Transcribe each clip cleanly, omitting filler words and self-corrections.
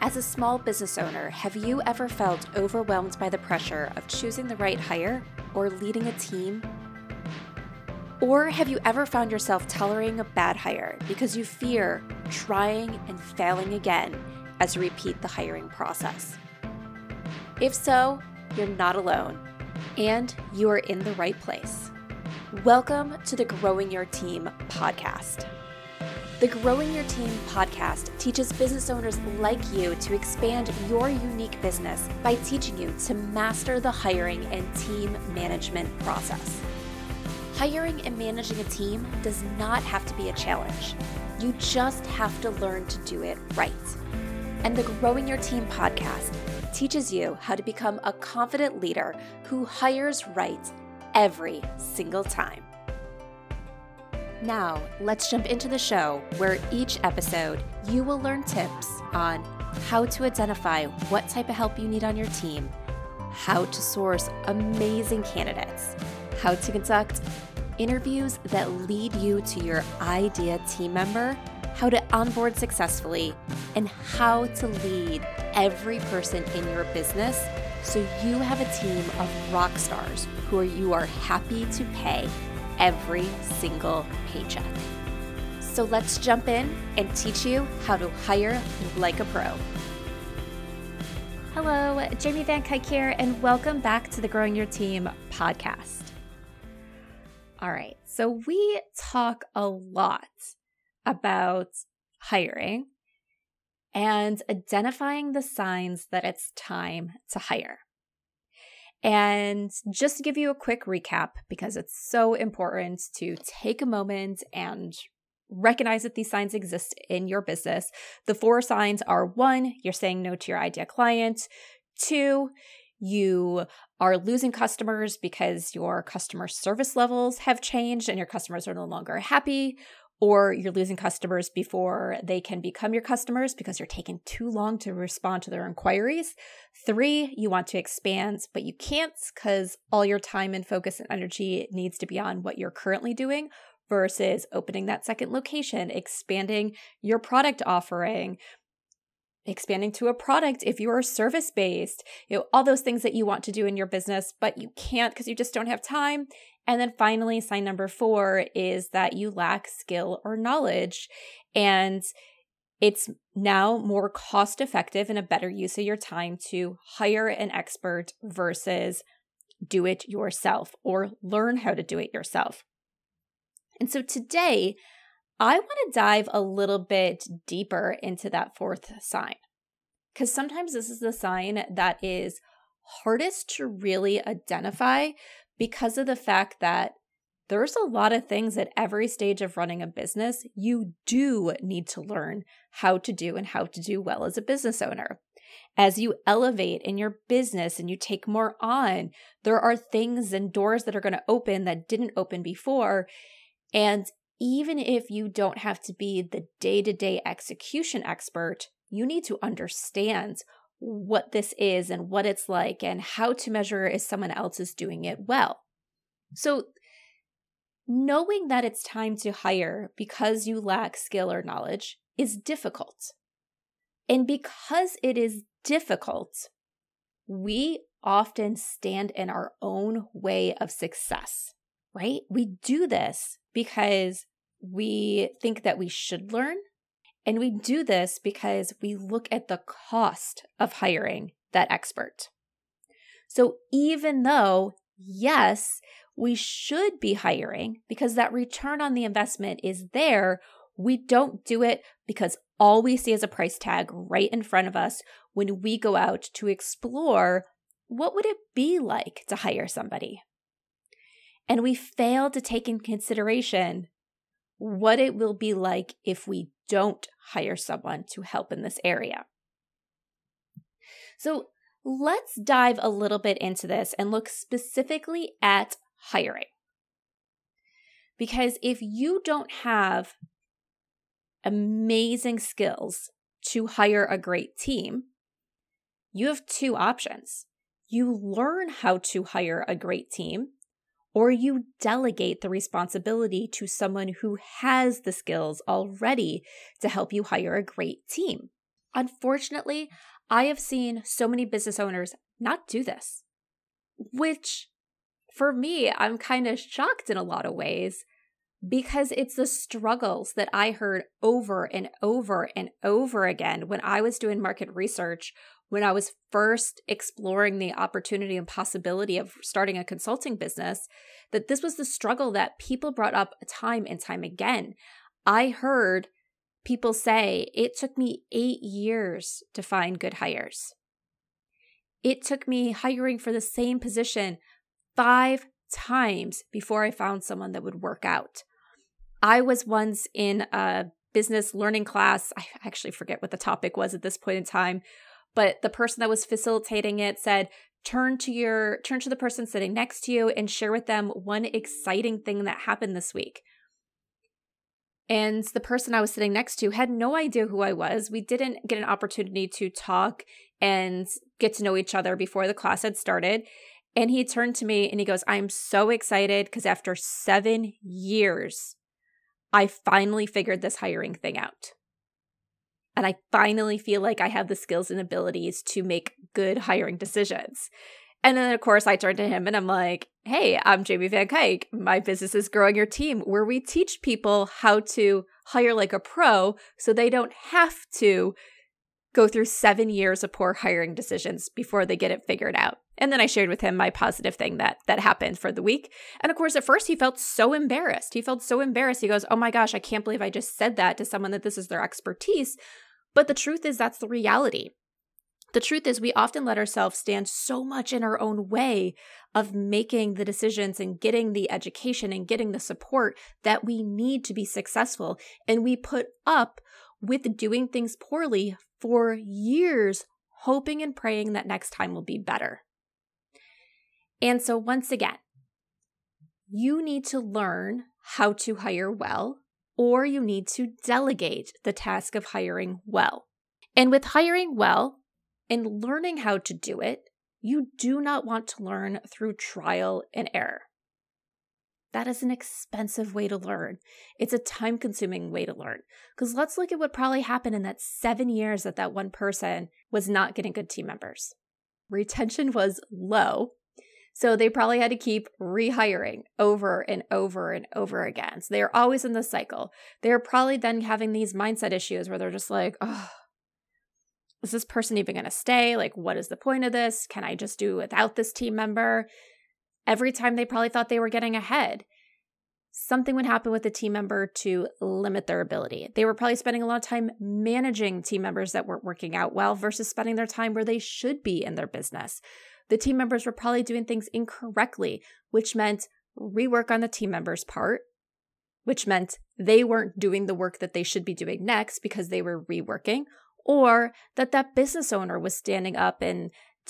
As a small business owner, have you ever felt overwhelmed by the pressure of choosing the right hire or leading a team? Or have you ever found yourself tolerating a bad hire because you fear trying and failing again as you repeat the hiring process? If so, you're not alone, and you are in the right place. Welcome to the Growing Your Team podcast. The Growing Your Team podcast teaches business owners like you to expand your unique business by teaching you to master the hiring and team management process. Hiring and managing a team does not have to be a challenge. You just have to learn to do it right. And the Growing Your Team podcast teaches you how to become a confident leader who hires right every single time. Now, let's jump into the show where each episode you will learn tips on how to identify what type of help you need on your team, how to source amazing candidates, how to conduct interviews that lead you to your ideal team member, how to onboard successfully, and how to lead every person in your business so you have a team of rock stars who you are happy to pay every single paycheck. So let's jump in and teach you how to hire like a pro. Hello, Jamie Van Kuyk here, and welcome back to the Growing Your Team podcast. All right, so we talk a lot about hiring and identifying the signs that it's time to hire. And just to give you a quick recap, because it's so important to take a moment and recognize that these signs exist in your business. The 4 signs are: 1, you're saying no to your ideal client; 2, you are losing customers because your customer service levels have changed and your customers are no longer happy; or you're losing customers before they can become your customers because you're taking too long to respond to their inquiries; 3, you want to expand, but you can't because all your time and focus and energy needs to be on what you're currently doing versus opening that second location, expanding your product offering, expanding to a product if you are service-based, all those things that you want to do in your business, but you can't because you just don't have time. And then finally, sign number 4 is that you lack skill or knowledge, and it's now more cost-effective and a better use of your time to hire an expert versus do it yourself or learn how to do it yourself. And so today, I want to dive a little bit deeper into that 4th sign, because sometimes this is the sign that is hardest to really identify because of the fact that there's a lot of things at every stage of running a business you do need to learn how to do and how to do well as a business owner. As you elevate in your business and you take more on, there are things and doors that are going to open that didn't open before. And even if you don't have to be the day-to-day execution expert, you need to understand what this is and what it's like and how to measure if someone else is doing it well. So knowing that it's time to hire because you lack skill or knowledge is difficult. And because it is difficult, we often stand in our own way of success, right? We do this because we think that we should learn. And we do this because we look at the cost of hiring that expert. So even though, yes, we should be hiring because that return on the investment is there, we don't do it because all we see is a price tag right in front of us when we go out to explore what would it be like to hire somebody. And we fail to take in consideration what it will be like if we don't hire someone to help in this area. So let's dive a little bit into this and look specifically at hiring. Because if you don't have amazing skills to hire a great team, you have 2 options. You learn how to hire a great team, or you delegate the responsibility to someone who has the skills already to help you hire a great team. Unfortunately, I have seen so many business owners not do this, which for me, I'm kind of shocked in a lot of ways because it's the struggles that I heard over and over and over again when I was doing market research, when I was first exploring the opportunity and possibility of starting a consulting business, that this was the struggle that people brought up time and time again. I heard people say, it took me 8 years to find good hires. It took me hiring for the same position 5 times before I found someone that would work out. I was once in a business learning class. I actually forget what the topic was at this point in time, but the person that was facilitating it said, turn to the person sitting next to you and share with them one exciting thing that happened this week. And the person I was sitting next to had no idea who I was. We didn't get an opportunity to talk and get to know each other before the class had started. And he turned to me and he goes, I'm so excited because after 7 years, I finally figured this hiring thing out. And I finally feel like I have the skills and abilities to make good hiring decisions. And then, of course, I turned to him and I'm like, hey, I'm Jamie Van Kuyk. My business is Growing Your Team, where we teach people how to hire like a pro so they don't have to go through 7 years of poor hiring decisions before they get it figured out. And then I shared with him my positive thing that happened for the week. And of course, at first, he felt so embarrassed. He goes, oh my gosh, I can't believe I just said that to someone that this is their expertise. But the truth is, that's the reality. The truth is, we often let ourselves stand so much in our own way of making the decisions and getting the education and getting the support that we need to be successful. And we put up with doing things poorly for years, hoping and praying that next time will be better. And so once again, you need to learn how to hire well, or you need to delegate the task of hiring well. And with hiring well and learning how to do it, you do not want to learn through trial and error. That is an expensive way to learn. It's a time-consuming way to learn. Because let's look at what probably happened in that 7 years that one person was not getting good team members. Retention was low. So they probably had to keep rehiring over and over and over again. So they're always in this cycle. They're probably then having these mindset issues where they're just like, oh, is this person even going to stay? Like, what is the point of this? Can I just do without this team member? Every time they probably thought they were getting ahead, something would happen with the team member to limit their ability. They were probably spending a lot of time managing team members that weren't working out well versus spending their time where they should be in their business. The team members were probably doing things incorrectly, which meant rework on the team members' part, which meant they weren't doing the work that they should be doing next because they were reworking, or that business owner was standing up in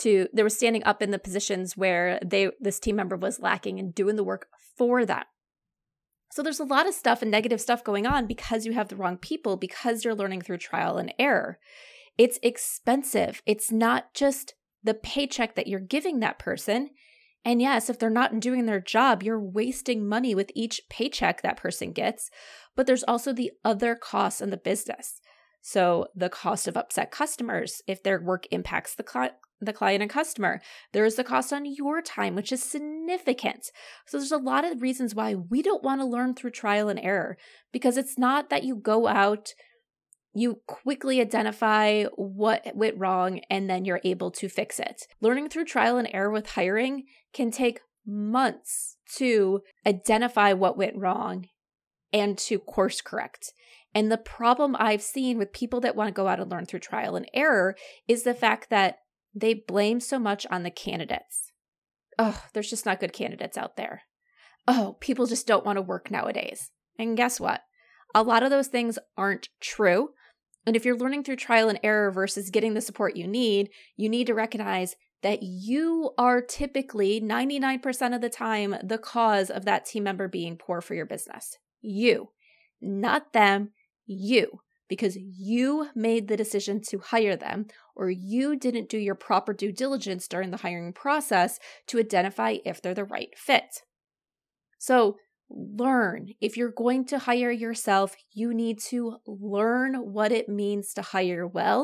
the positions where this team member was lacking and doing the work for them. So there's a lot of stuff and negative stuff going on because you have the wrong people, because you're learning through trial and error. It's expensive. It's not just the paycheck that you're giving that person. And yes, if they're not doing their job, you're wasting money with each paycheck that person gets. But there's also the other costs in the business. So the cost of upset customers, if their work impacts the client and customer. There is the cost on your time, which is significant. So there's a lot of reasons why we don't want to learn through trial and error, because it's not that you go out, you quickly identify what went wrong, and then you're able to fix it. Learning through trial and error with hiring can take months to identify what went wrong and to course correct. And the problem I've seen with people that want to go out and learn through trial and error is the fact that they blame so much on the candidates. Oh, there's just not good candidates out there. Oh, people just don't want to work nowadays. And guess what? A lot of those things aren't true. And if you're learning through trial and error versus getting the support you need to recognize that you are typically 99% of the time the cause of that team member being poor for your business. You, not them, you. Because you made the decision to hire them, or you didn't do your proper due diligence during the hiring process to identify if they're the right fit. So learn. If you're going to hire yourself, you need to learn what it means to hire well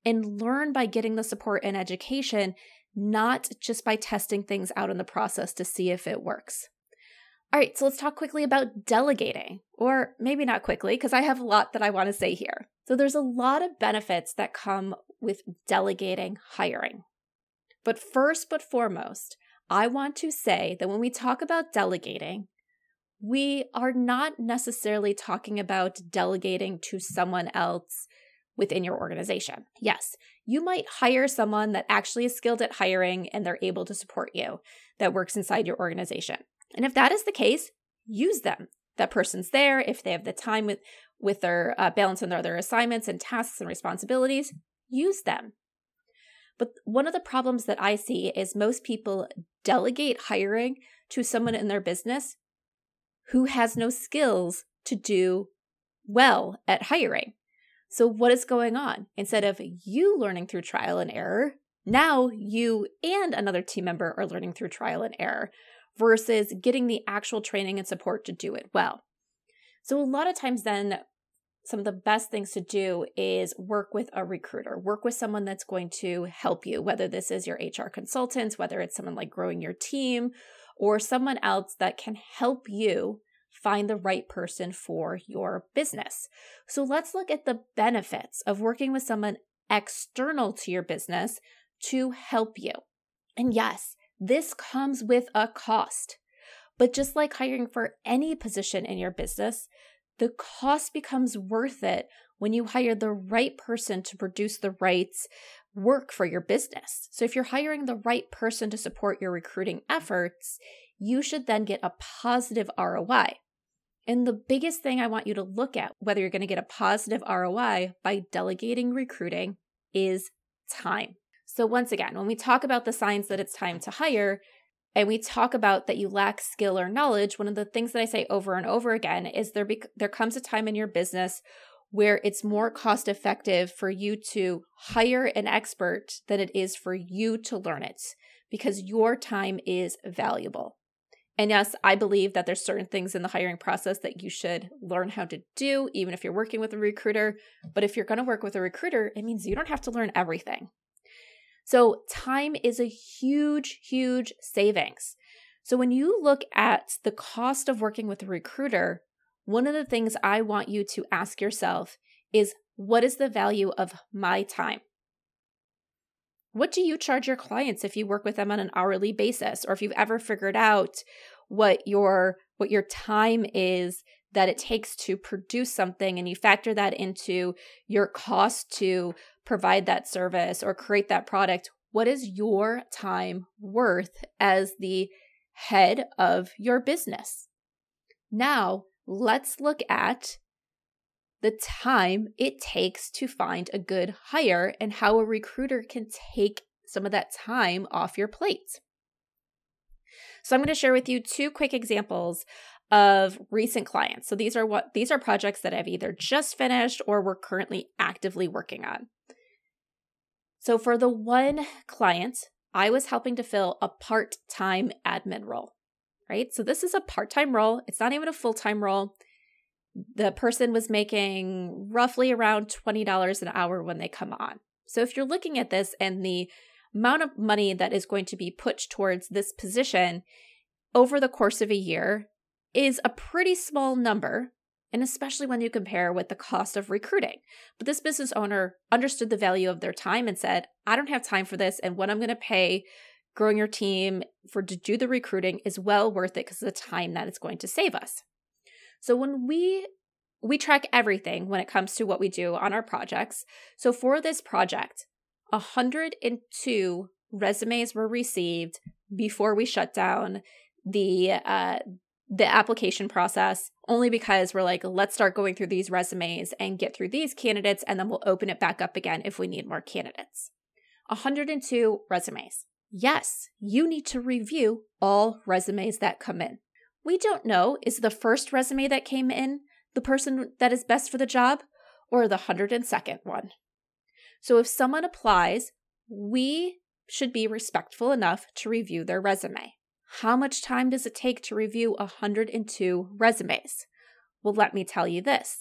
and learn by getting the support and education, not just by testing things out in the process to see if it works. All right, so let's talk quickly about delegating, or maybe not quickly, because I have a lot that I want to say here. So there's a lot of benefits that come with delegating hiring. But first but foremost, I want to say that when we talk about delegating, we are not necessarily talking about delegating to someone else within your organization. Yes, you might hire someone that actually is skilled at hiring and they're able to support you, that works inside your organization. And if that is the case, use them. That person's there. If they have the time with their balance and their other assignments and tasks and responsibilities, use them. But one of the problems that I see is most people delegate hiring to someone in their business who has no skills to do well at hiring. So what is going on? Instead of you learning through trial and error, now you and another team member are learning through trial and error versus getting the actual training and support to do it well. So a lot of times then, some of the best things to do is work with a recruiter, work with someone that's going to help you, whether this is your HR consultant, whether it's someone like growing your team, or someone else that can help you find the right person for your business. So let's look at the benefits of working with someone external to your business to help you. And yes, this comes with a cost. But just like hiring for any position in your business, the cost becomes worth it when you hire the right person to produce the right work for your business. So if you're hiring the right person to support your recruiting efforts, you should then get a positive ROI. And the biggest thing I want you to look at, whether you're going to get a positive ROI by delegating recruiting, is time. So once again, when we talk about the signs that it's time to hire, and we talk about that you lack skill or knowledge, one of the things that I say over and over again is there comes a time in your business where it's more cost effective for you to hire an expert than it is for you to learn it, because your time is valuable. And yes, I believe that there's certain things in the hiring process that you should learn how to do, even if you're working with a recruiter. But if you're going to work with a recruiter, it means you don't have to learn everything. So time is a huge, huge savings. So when you look at the cost of working with a recruiter, one of the things I want you to ask yourself is, what is the value of my time? What do you charge your clients if you work with them on an hourly basis? Or if you've ever figured out what your time is that it takes to produce something, and you factor that into your cost to provide that service or create that product, what is your time worth as the head of your business? Now, let's look at the time it takes to find a good hire and how a recruiter can take some of that time off your plate. So I'm going to share with you 2 quick examples of recent clients. So these are projects that I've either just finished or we're currently actively working on. So for the one client, I was helping to fill a part-time admin role, right? So this is a part-time role. It's not even a full-time role. The person was making roughly around $20 an hour when they come on. So if you're looking at this and the amount of money that is going to be put towards this position over the course of a year is a pretty small number, and especially when you compare with the cost of recruiting. But this business owner understood the value of their time and said, I don't have time for this, and what I'm going to pay growing your team to do the recruiting is well worth it because of the time that it's going to save us. So when we track everything when it comes to what we do on our projects. So for this project, 102 resumes were received before we shut down the application process, only because we're like, let's start going through these resumes and get through these candidates, and then we'll open it back up again if we need more candidates. 102 resumes. Yes, you need to review all resumes that come in. We don't know, is the first resume that came in the person that is best for the job, or the 102nd one? So if someone applies, we should be respectful enough to review their resume. How much time does it take to review 102 resumes? Well, let me tell you this.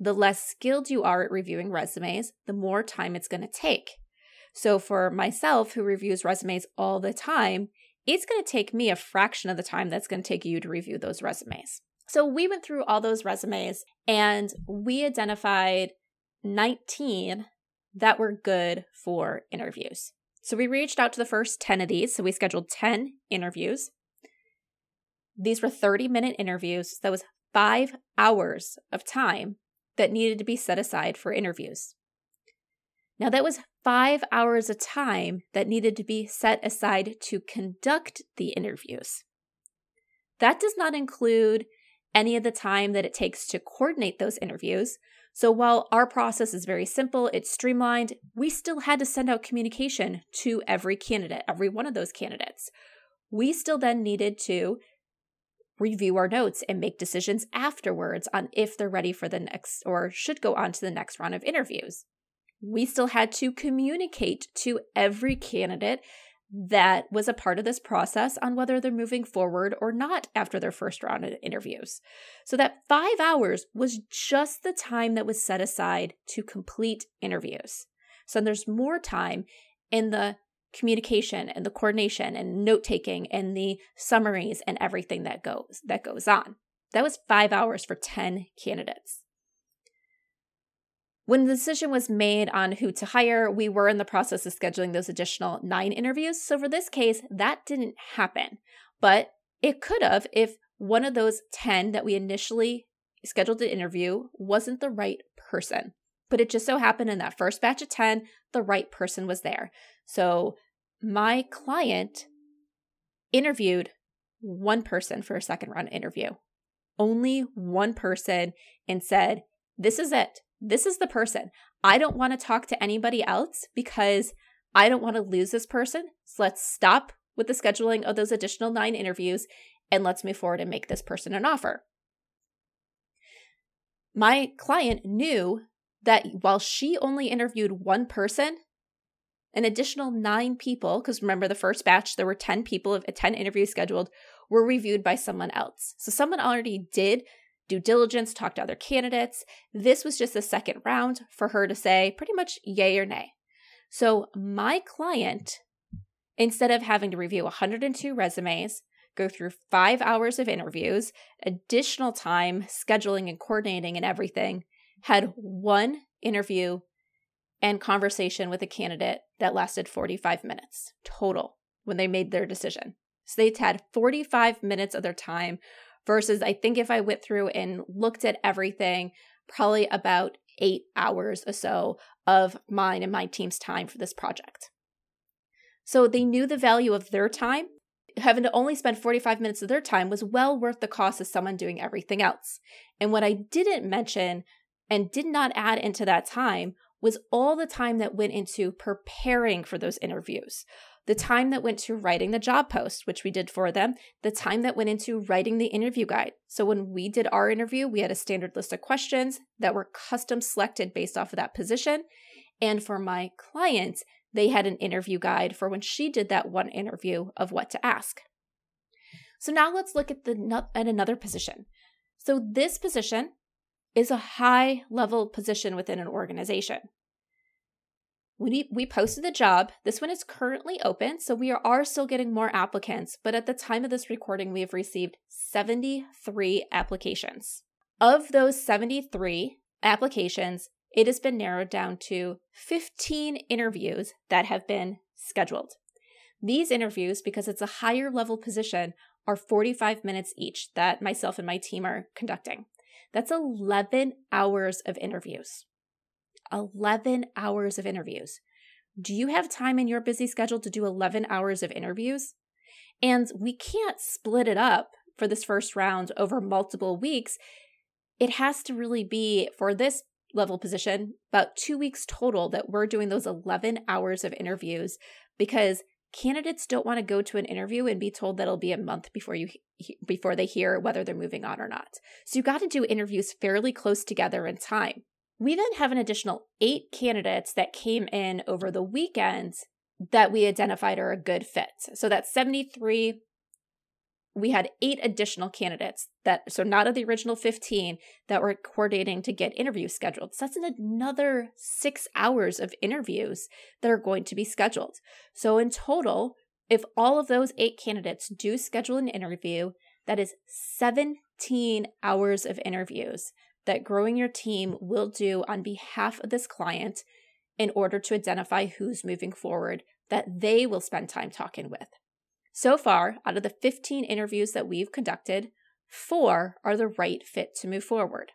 the less skilled you are at reviewing resumes, the more time it's going to take. So for myself, who reviews resumes all the time, it's going to take me a fraction of the time that's going to take you to review those resumes. So we went through all those resumes and we identified 19 that were good for interviews. So we reached out to the first 10 of these. So we scheduled 10 interviews. These were 30-minute interviews. That was 5 hours of time that needed to be set aside for interviews. Now, that was 5 hours of time that needed to be set aside to conduct the interviews. That does not include any of the time that it takes to coordinate those interviews. So while our process is very simple, it's streamlined, we still had to send out communication to every candidate, every one of those candidates. We still then needed to review our notes and make decisions afterwards on if they're ready for the next or should go on to the next round of interviews. We still had to communicate to every candidate that was a part of this process on whether they're moving forward or not after their first round of interviews. So that 5 hours was just the time that was set aside to complete interviews. So there's more time in the communication and the coordination and note-taking and the summaries and everything that goes on. That was 5 hours for 10 candidates. When the decision was made on who to hire, we were in the process of scheduling those additional 9 interviews. So for this case, that didn't happen. But it could have if one of those 10 that we initially scheduled to interview wasn't the right person. But it just so happened in that first batch of 10, the right person was there. So my client interviewed one person for a second round interview. Only one person, and said, this is it. This is the person. I don't want to talk to anybody else because I don't want to lose this person. So let's stop with the scheduling of those additional 9 interviews and let's move forward and make this person an offer. My client knew that while she only interviewed one person, an additional 9 people, because remember the first batch, there were 10 people, 10 interviews scheduled, were reviewed by someone else. So someone already did due diligence, talk to other candidates. This was just the second round for her to say pretty much yay or nay. So my client, instead of having to review 102 resumes, go through 5 hours of interviews, additional time scheduling and coordinating and everything, had one interview and conversation with a candidate that lasted 45 minutes total when they made their decision. So they had 45 minutes of their time versus I think if I went through and looked at everything, probably about 8 hours or so of mine and my team's time for this project. So they knew the value of their time. Having to only spend 45 minutes of their time was well worth the cost of someone doing everything else. And what I didn't mention and did not add into that time was all the time that went into preparing for those interviews. The time that went to writing the job post, which we did for them, the time that went into writing the interview guide. So when we did our interview, we had a standard list of questions that were custom selected based off of that position. And for my client, they had an interview guide for when she did that one interview of what to ask. So now let's look at another position. So this position is a high-level position within an organization. We posted the job. This one is currently open, so we are still getting more applicants, but at the time of this recording, we have received 73 applications. Of those 73 applications, it has been narrowed down to 15 interviews that have been scheduled. These interviews, because it's a higher level position, are 45 minutes each that myself and my team are conducting. That's 11 hours of interviews. 11 hours of interviews. Do you have time in your busy schedule to do 11 hours of interviews? And we can't split it up for this first round over multiple weeks. It has to really be, for this level position, about 2 weeks total that we're doing those 11 hours of interviews, because candidates don't want to go to an interview and be told that it'll be a month before they hear whether they're moving on or not. So you got to do interviews fairly close together in time. We then have an additional 8 candidates that came in over the weekend that we identified are a good fit. So that's 73 we had 8 additional candidates so not of the original 15 that were coordinating to get interviews scheduled. So that's another 6 hours of interviews that are going to be scheduled. So in total, if all of those 8 candidates do schedule an interview, that is 17 hours of interviews that Growing Your Team will do on behalf of this client in order to identify who's moving forward that they will spend time talking with. So far, out of the 15 interviews that we've conducted, 4 are the right fit to move forward.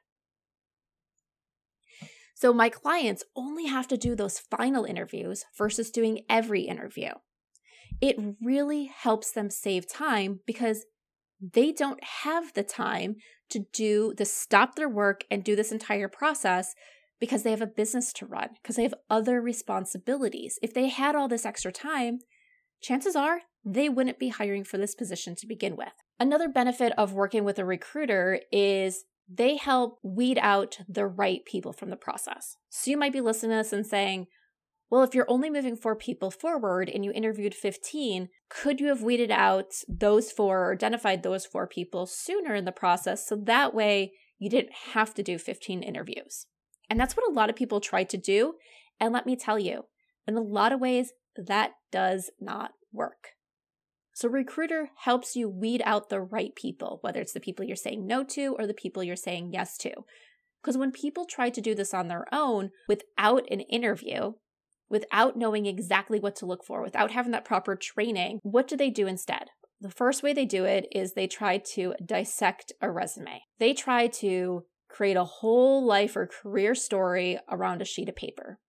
So my clients only have to do those final interviews versus doing every interview. It really helps them save time because they don't have the time to stop their work and do this entire process because they have a business to run, because they have other responsibilities. If they had all this extra time, chances are they wouldn't be hiring for this position to begin with. Another benefit of working with a recruiter is they help weed out the right people from the process. So you might be listening to this and saying, well, if you're only moving 4 people forward and you interviewed 15, could you have weeded out those 4 or identified those 4 people sooner in the process so that way you didn't have to do 15 interviews? And that's what a lot of people try to do. And let me tell you, in a lot of ways, that does not work. So recruiter helps you weed out the right people, whether it's the people you're saying no to or the people you're saying yes to. Because when people try to do this on their own without an interview, without knowing exactly what to look for, without having that proper training, what do they do instead? The first way they do it is they try to dissect a resume. They try to create a whole life or career story around a sheet of paper.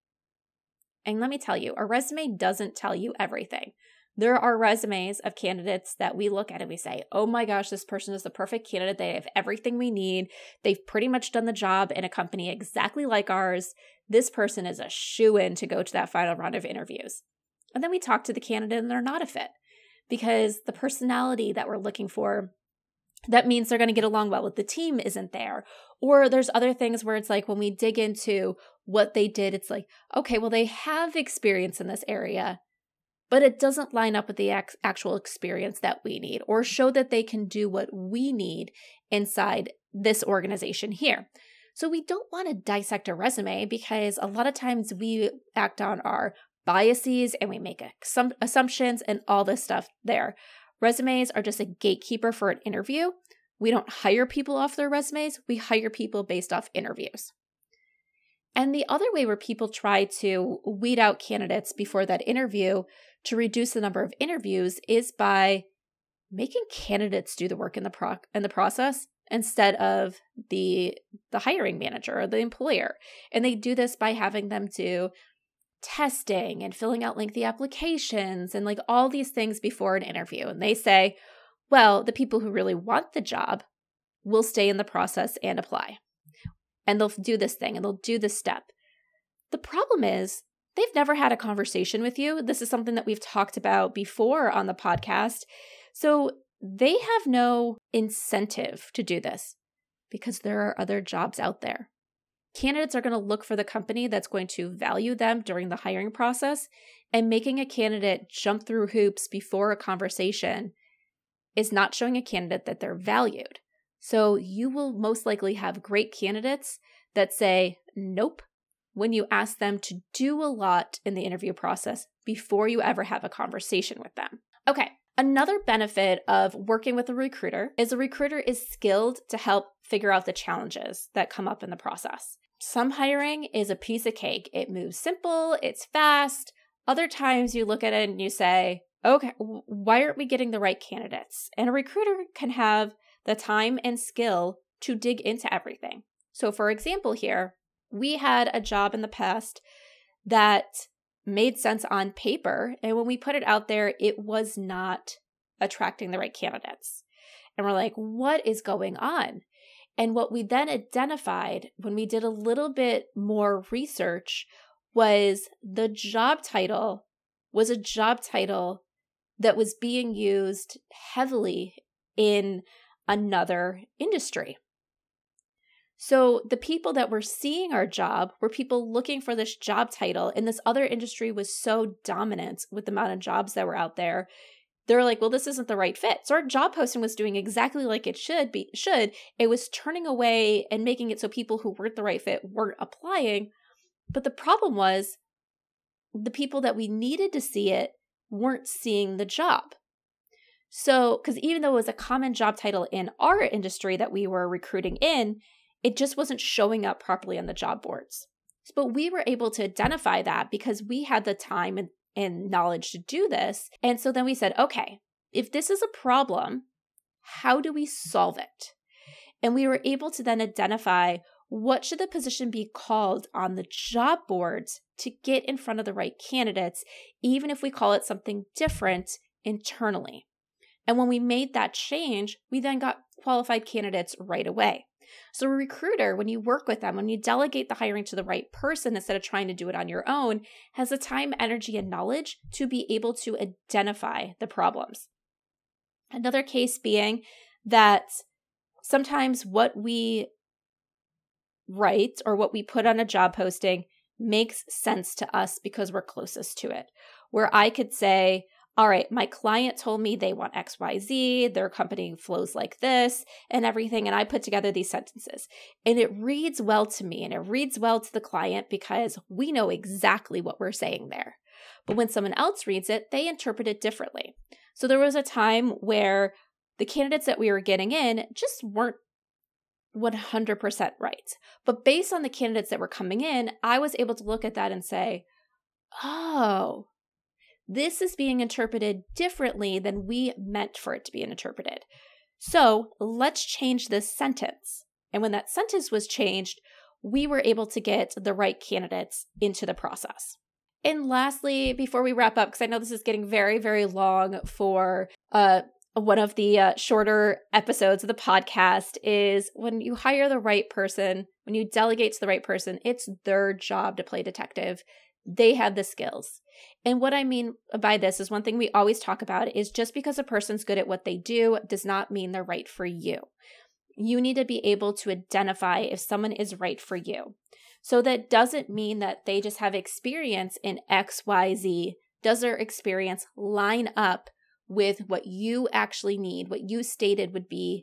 And let me tell you, a resume doesn't tell you everything. There are resumes of candidates that we look at and we say, oh my gosh, this person is the perfect candidate. They have everything we need. They've pretty much done the job in a company exactly like ours. This person is a shoo-in to go to that final round of interviews. And then we talk to the candidate and they're not a fit because the personality that we're looking for, that means they're going to get along well with the team, isn't there. Or there's other things where it's like when we dig into what they did, it's like, okay, well, they have experience in this area, but it doesn't line up with the actual experience that we need or show that they can do what we need inside this organization here. So we don't want to dissect a resume because a lot of times we act on our biases and we make some assumptions and all this stuff there. Resumes are just a gatekeeper for an interview. We don't hire people off their resumes. We hire people based off interviews. And the other way where people try to weed out candidates before that interview to reduce the number of interviews is by making candidates do the work in the process instead of the hiring manager or the employer. And they do this by having them do testing and filling out lengthy applications and like all these things before an interview. And they say, well, the people who really want the job will stay in the process and apply. And they'll do this thing and they'll do this step. The problem is they've never had a conversation with you. This is something that we've talked about before on the podcast. So they have no incentive to do this because there are other jobs out there. Candidates are going to look for the company that's going to value them during the hiring process, and making a candidate jump through hoops before a conversation is not showing a candidate that they're valued. So you will most likely have great candidates that say nope when you ask them to do a lot in the interview process before you ever have a conversation with them. Okay, another benefit of working with a recruiter is skilled to help figure out the challenges that come up in the process. Some hiring is a piece of cake. It moves simple, it's fast. Other times you look at it and you say, okay, why aren't we getting the right candidates? And a recruiter can have the time and skill to dig into everything. So for example here, we had a job in the past that made sense on paper. And when we put it out there, it was not attracting the right candidates. And we're like, what is going on? And what we then identified when we did a little bit more research was the job title was a job title that was being used heavily in another industry. So the people that were seeing our job were people looking for this job title, and this other industry was so dominant with the amount of jobs that were out there they're like, well, this isn't the right fit. So our job posting was doing exactly like it should. It was turning away and making it so people who weren't the right fit weren't applying. But the problem was the people that we needed to see it weren't seeing the job. So, because even though it was a common job title in our industry that we were recruiting in, it just wasn't showing up properly on the job boards. But we were able to identify that because we had the time and knowledge to do this. And so then we said, okay, if this is a problem, how do we solve it? And we were able to then identify what should the position be called on the job boards to get in front of the right candidates, even if we call it something different internally. And when we made that change, we then got qualified candidates right away. So a recruiter, when you work with them, when you delegate the hiring to the right person instead of trying to do it on your own, has the time, energy, and knowledge to be able to identify the problems. Another case being that sometimes what we write or what we put on a job posting makes sense to us because we're closest to it. Where I could say, all right, my client told me they want XYZ, their company flows like this and everything. And I put together these sentences and it reads well to me and it reads well to the client because we know exactly what we're saying there. But when someone else reads it, they interpret it differently. So there was a time where the candidates that we were getting in just weren't 100% right. But based on the candidates that were coming in, I was able to look at that and say, oh, this is being interpreted differently than we meant for it to be interpreted. So let's change this sentence. And when that sentence was changed, we were able to get the right candidates into the process. And lastly, before we wrap up, because I know this is getting very, very long for one of the shorter episodes of the podcast, is when you hire the right person, when you delegate to the right person, it's their job to play detective. They have the skills. And what I mean by this is one thing we always talk about is just because a person's good at what they do does not mean they're right for you. You need to be able to identify if someone is right for you. So that doesn't mean that they just have experience in X, Y, Z. Does their experience line up with what you actually need, what you stated would be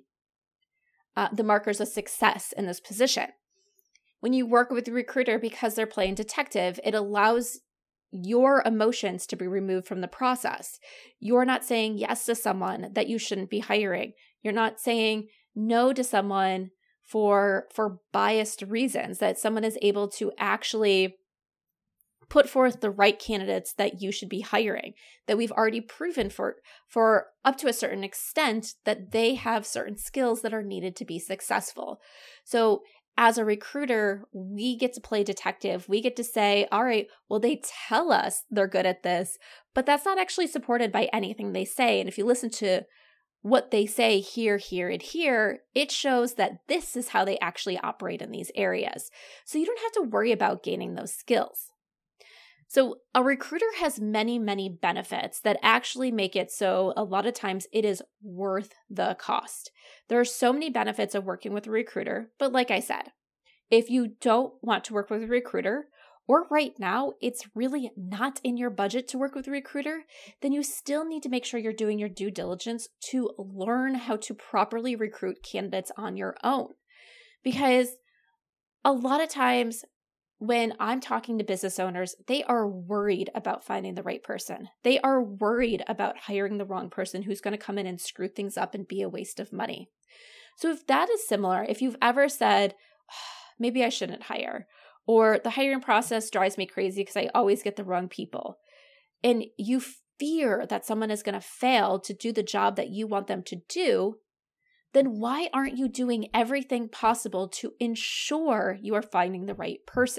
the markers of success in this position? When you work with a recruiter because they're playing detective, it allows your emotions to be removed from the process. You're not saying yes to someone that you shouldn't be hiring. You're not saying no to someone for biased reasons, that someone is able to actually put forth the right candidates that you should be hiring, that we've already proven for up to a certain extent that they have certain skills that are needed to be successful. So as a recruiter, we get to play detective. We get to say, all right, well, they tell us they're good at this, but that's not actually supported by anything they say. And if you listen to what they say here, and here, it shows that this is how they actually operate in these areas. So you don't have to worry about gaining those skills. So a recruiter has many, many benefits that actually make it so a lot of times it is worth the cost. There are so many benefits of working with a recruiter, but like I said, if you don't want to work with a recruiter, or right now it's really not in your budget to work with a recruiter, then you still need to make sure you're doing your due diligence to learn how to properly recruit candidates on your own. Because a lot of times, when I'm talking to business owners, they are worried about finding the right person. They are worried about hiring the wrong person who's going to come in and screw things up and be a waste of money. So if that is similar, if you've ever said, maybe I shouldn't hire, or the hiring process drives me crazy because I always get the wrong people, and you fear that someone is going to fail to do the job that you want them to do, then why aren't you doing everything possible to ensure you are finding the right person?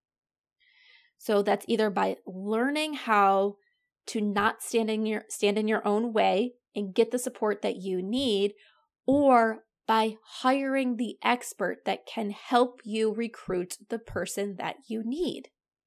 So that's either by learning how to not stand in your own way and get the support that you need, or by hiring the expert that can help you recruit the person that you need.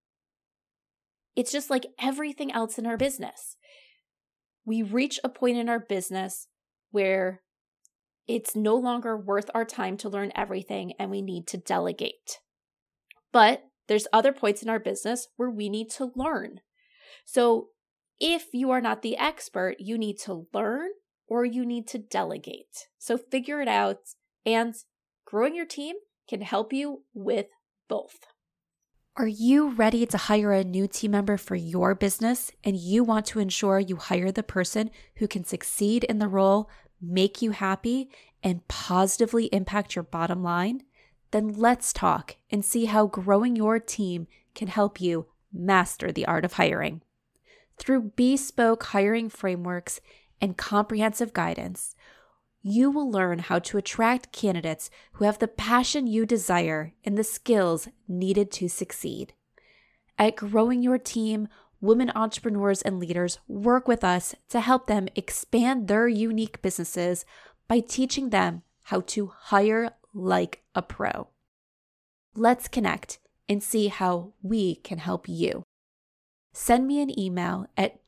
It's just like everything else in our business. We reach a point in our business where it's no longer worth our time to learn everything and we need to delegate. But there's other points in our business where we need to learn. So if you are not the expert, you need to learn or you need to delegate. So figure it out, and growing your team can help you with both. Are you ready to hire a new team member for your business and you want to ensure you hire the person who can succeed in the role, make you happy, and positively impact your bottom line? Then let's talk and see how growing your team can help you master the art of hiring. Through bespoke hiring frameworks and comprehensive guidance, you will learn how to attract candidates who have the passion you desire and the skills needed to succeed. At Growing Your Team, women entrepreneurs and leaders work with us to help them expand their unique businesses by teaching them how to hire like a pro. Let's connect and see how we can help you. Send me an email at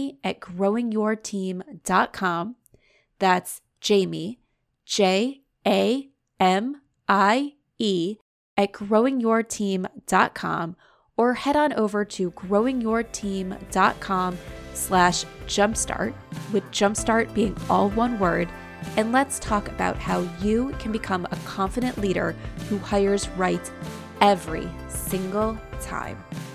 jamie@growingyourteam.com. That's Jamie, Jamie, @growingyourteam.com, or head on over to growingyourteam.com/jumpstart, with jumpstart being all one word, and let's talk about how you can become a confident leader who hires right every single time.